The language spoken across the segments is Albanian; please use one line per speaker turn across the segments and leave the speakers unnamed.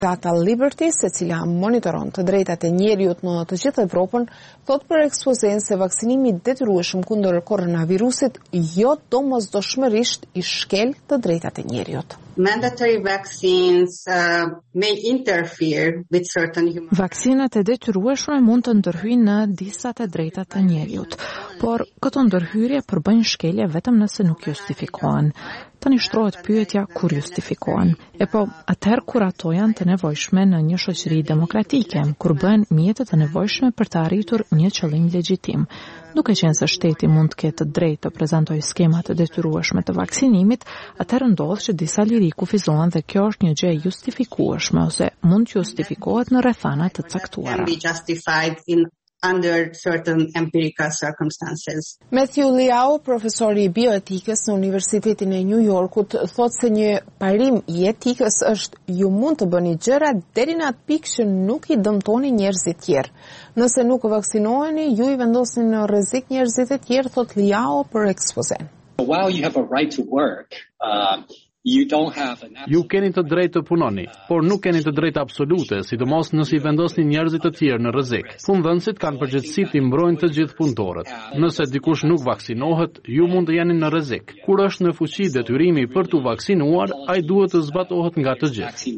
Data Liberty, se cila monitoron të drejtat e njeriut në të gjithë Evropën, thot për ekspozen se vaksinimi detyrueshëm kundër koronavirusit jo domosdoshmërisht i shkel të drejtat e njeriut.
Mandatory vaccines may interfere with certain human.
Vaksinat e detyrueshme mund të ndërhyjnë në disa të drejtat të njeriut, por këto ndërhyrje përbëjnë shkelje vetëm nëse nuk justifikohen. Tani shtrohet pyetja kur justifikohen. E po, atëherë kur ato janë të nevojshme në një shoqëri demokratike, kur bëhen mjete të nevojshme për të arritur një qëllim legjitim. Duke qenë se shteti mund të ketë drejt të prezantojë skema të detyrueshme të vaksinimit, atëherë ndodh që disa liri kufizohen dhe kjo është një gjë e justifikueshme ose mund të justifikohet në rrethana të caktuara.
Under certain empirical circumstances.
Matthew Liao, profesori i bioetikës në Universitetin e New Yorkut, thotë se një parim i etikës është ju mund të bëni gjëra deri në atë pikë që nuk i dëmtoni njerëzit tjerë. Nëse nuk vaksinoheni, ju i vendosni në rrezik njerëzit e tjerë, thotë Liao për ekspozen.
While you have a right to work,
Ju keni të drejtë të punoni, por nuk keni të drejtë absolute, sidomos nëse i vendosni njerëzit të tjerë në rrezik. Punëdhënësit kanë përgjegjësi të mbrojnë të gjithë punëtorët. Nëse dikush nuk vaksinohet, ju mund të jeni në rrezik. Kur është në fuqi detyrimi për t'u vaksinuar, ai duhet të zbatohet nga të gjithë.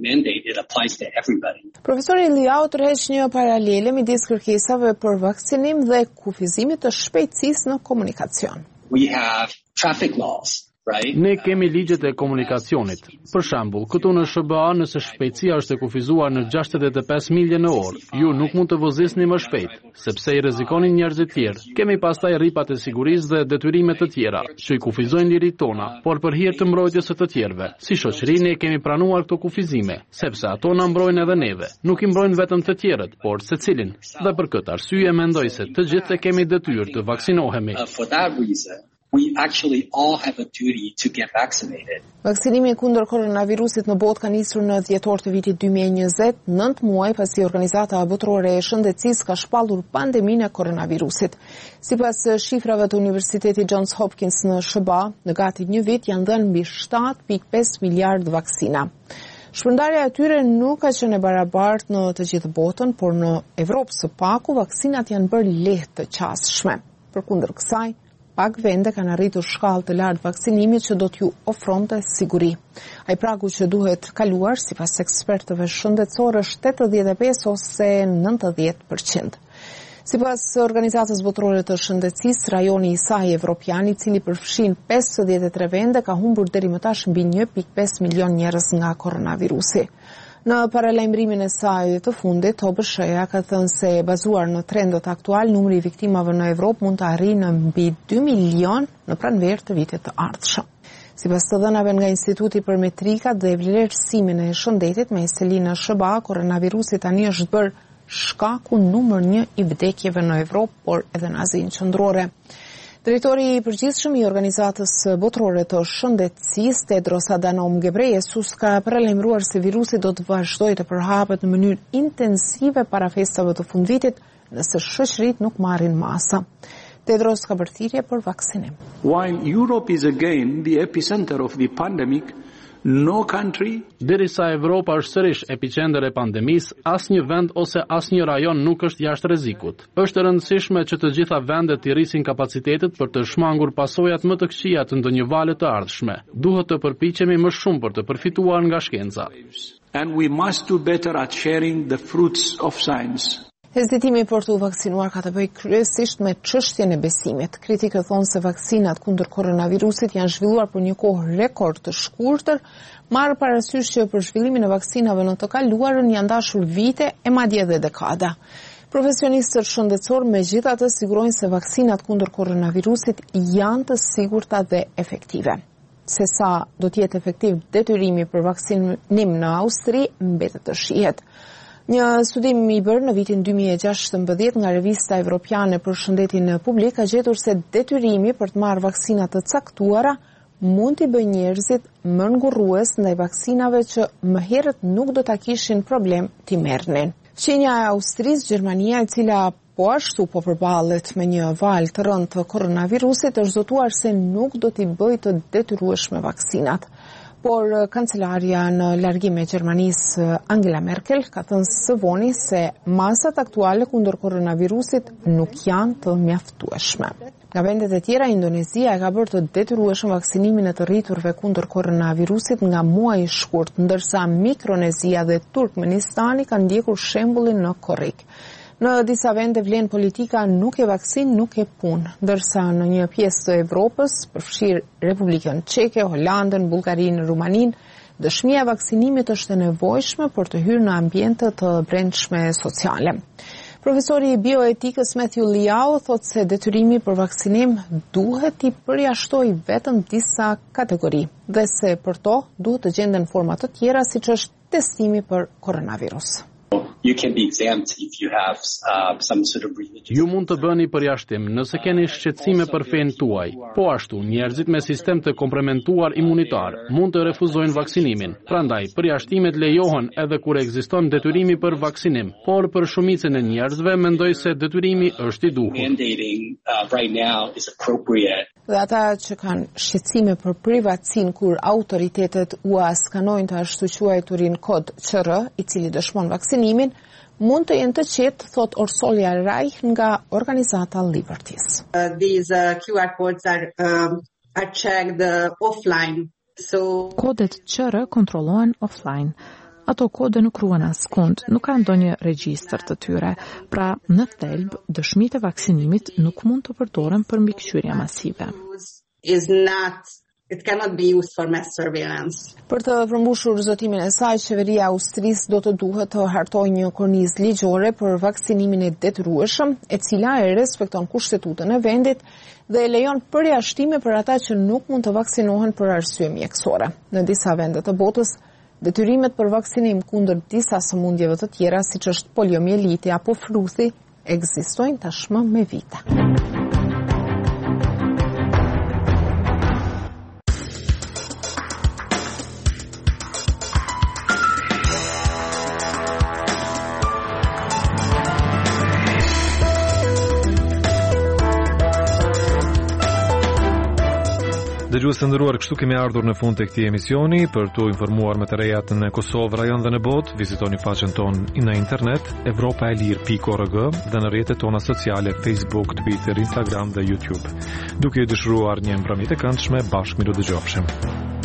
Profesori Liao tërheq një paralele midis kërkesave për vaksinim dhe kufizimit të shpejtësisë në komunikacion.
We have traffic laws. Right?
Ne kemi ligjet e komunikacionit. Për shembull, këtu në SBA nëse shpejtësia është e kufizuar në 65 milje në orë, ju nuk mund të vozisni më shpejt, sepse i rrezikoni njerëzit tjerë. Kemi pastaj rripat e sigurisë dhe detyrimet të tjera, që i kufizojnë lirit tona, por për hir të mbrojtjes së të tjerëve. Si shoqëri ne kemi pranuar këto kufizime, sepse ato na mbrojnë edhe neve. Nuk i mbrojnë vetëm të tjerët, por secilin. Dhe për këtë arsye mendoj se të gjithë kemi detyrë të vaksinohemi.
For that reason, we actually all have a duty to get vaccinated.
Vaksinimi kundër koronavirusit në botë ka nisur në dhjetor të vitit 2020, 9 muaj pasi Organizata Botërore e Shëndetësisë ka shpallur pandeminë e koronavirusit. Sipas shifrave të Universitetit Johns Hopkins në SBA, në gati një vit janë dhënë mbi 7.5 miliard vaksina. Shpërndarja e tyre nuk ka qenë e barabartë në të gjithë botën, por në Evropë së paku vaksinat janë bërë lehtë të qasshme. Përkundër kësaj, pak vende kanë arritur shkallë të lartë vaksinimit që do t'ju ofronte siguri. Ai pragu që duhet kaluar, sipas ekspertëve shëndetësorë, është 85 ose 90%. Sipas Organizatës Botërore të Shëndetësisë, rajoni i saj evropian, i cili përfshin 53 vende, ka humbur deri më tash mbi 1.5 milion njerëz nga koronavirusi. Në paralajmërimin e saj të fundit, OBSH-ja ka thënë se bazuar në trendet aktual, numri i viktimave në Evropë mund të arrijë në mbi 2 milion në pranverë të vitit të ardhshëm. Sipas të dhënave nga Instituti për Metrikat dhe Vlerësimin e Shëndetit me selin në SBA, koronavirusi tani është bërë shkaku numër 1 i vdekjeve në Evropë, por edhe në Azinë Qendrore. Drejtori i përgjithshëm i Organizatës Botërore të Shëndetësisë, Tedros Adhanom Ghebreyesus, ka paralajmëruar se virusi do të vazhdojë të përhapet në mënyrë intensive para festave të fundvitit nëse shoqëritë nuk marrin masa. Tedros ka bërë thirrje për vaksinim.
While Europe is again the epicenter of the pandemic, no country.
Derisa Evropa është sërish epicenter e pandemisë, asnjë vend ose asnjë rajon nuk është jashtë rrezikut. Është e rëndësishme që të gjitha vendet të rrisin kapacitetet për të shmangur pasojat më të këqija të ndonjë vale të ardhshme. Duhet të përpiqemi më shumë për të përfituar nga shkenca.
And we must do better at sharing the fruits of science.
Hezitimi për të vaksinuar ka të bëjë kryesisht me çështjen e besimit. Kritikët thonë se vaksinat kundër koronavirusit janë zhvilluar për një kohë rekord të shkurtër, marrë parasysh që për zhvillimin e vaksinave në të kaluarën janë dashur vite e madje edhe dekada. Profesionistët shëndetësor megjithatë sigurojnë se vaksinat kundër koronavirusit janë të sigurta dhe efektive. Se sa do të jetë efektiv detyrimi për vaksinim në Austri mbetet të shihet. Një studim i bërë në vitin 2016 nga Revista Evropiane për Shëndetin Publik ka gjetur se detyrimi për të marrë vaksina të caktuara mund t'i bëjë njerëzit më ngurrues ndaj vaksinave që më herët nuk do ta kishin problem t'i merrnin. Fqinja e Austrisë, Gjermania, e cila po ashtu po përballet me një val të rëndë të koronavirusit, është zotuar se nuk do t'i bëjë të detyrueshme vaksinat. Por kancelaria në largim e Gjermanisë Angela Merkel ka thënë së voni se masat aktuale kundër koronavirusit nuk janë të mjaftueshme. Nga vendet e tjera, Indonezia e ka bërë të detyrueshëm vaksinimin e të rriturve kundër koronavirusit nga muaji i shkurt, ndërsa Mikronezia dhe Turkmenistani kanë ndjekur shembullin në korrik. Në disa vende vlen politika nuk e vaksin, nuk e punë, ndërsa në një pjesë të Evropës, përfshirë Republikën Çeke, Holandën, Bullgarinë, Rumaninë, dëshmia e vaksinimit është e nevojshme për të hyrë në ambiente të brendshme sociale. Profesori i bioetikës Matthew Liao thotë se detyrimi për vaksinim duhet t'i përjashtoj vetëm disa kategori dhe se për to duhet të gjenden forma të tjera siç është testimi për koronavirus.
You can be exempt if you have some sort of religious...
Ju mund të bëni përjashtim nëse keni shqetësime për fenë tuaj. Po ashtu, njerëzit me sistem të komplementuar imunitar mund të refuzojnë vaksinimin. Prandaj, përjashtimet lejohen edhe kur ekziston detyrimi për vaksinim, por për shumicën e njerëzve mendoj se detyrimi është i duhur.
Mandating right now is appropriate.
Dhe ata që kanë shqetësime për privatësinë kur autoritetet ua skanojnë të ashtu quajturin kod QR, i cili dëshmon vaksinimin, mund të jenë të qetë, thot Orsolja Reich nga organizata Liberties.
These QR codes are checked offline. So
Kodet QR kontrollohen offline. Ato kode nuk ruhen askund, nuk ka ndonjë regjistër të tyre. Pra, në thelb, dëshmitë e vaksinimit nuk mund të përdoren për mbikëqyrje masive.
It cannot be used for mass surveillance.
Për të përmbushur zotimin e saj, qeveria e Austrisë do të duhet të hartojë një kornizë ligjore për vaksinimin e detyrueshëm, e cila e respekton kushtetutën e vendit dhe e lejon përjashtime për ata që nuk mund të vaksinohen për arsye mjekësore. Në disa vende të botës, detyrimet për vaksinim kundër disa sëmundjeve të tjera, siç është poliomieliti apo fruthi, ekzistojnë tashmë me vite.
Dëgjues të nderuar, kështu kemi ardhur në fund të këtij emisioni. Për t'u informuar më të rejat në Kosovë, rajon dhe në botë, vizitoni faqen tonë në internet evropaelir.org dhe në rrjetet tona sociale Facebook, Twitter, Instagram dhe YouTube. Duke ju dëshiruar një mbrëmje të këndshme, bashkë miru dëgjofshim.